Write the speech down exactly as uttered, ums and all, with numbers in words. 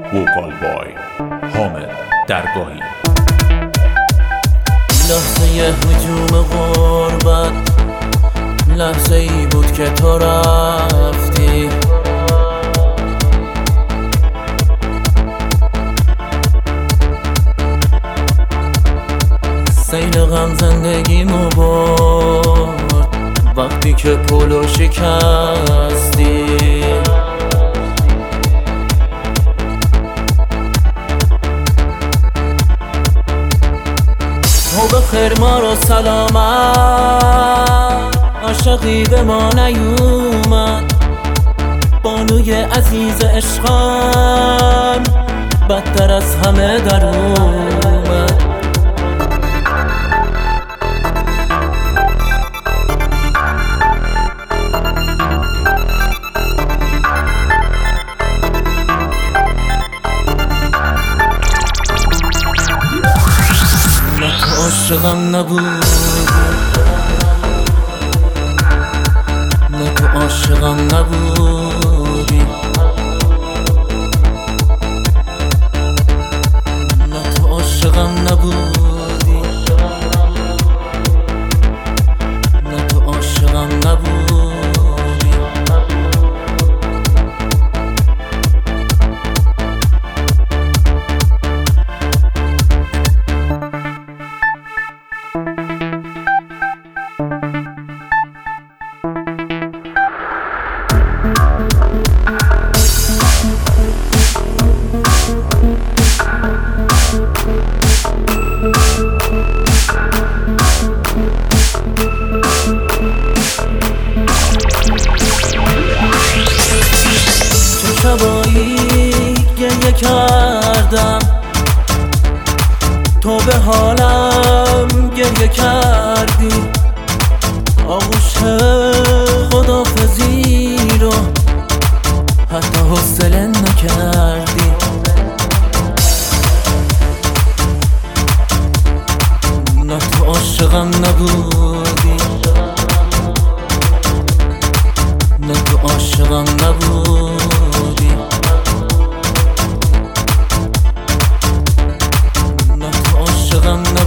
وکال بای حامد درگاهی. لحظه هجوم غربت لحظه ای بود که تو رفتی، سیل غم زندگیمو برد وقتی که پولو شکستی. تو بخیر ما رو سلامت، عاشقی به ما نیومد، بانوی عزیز عشقم بدتر از همه در اومد. نه تو عاشقم نبود، نه تو عاشقم نبودی، نه تو عاشقم نبودی، نه تو عاشقم نبودی. شبایی گریه کردم، تو به حالم گریه کردی، آغوش خدافزی رو حتی حوصله نکردی. نه تو عاشقم نبودی، نه تو عاشقم نبودی، نه تو عاشقم نبودی.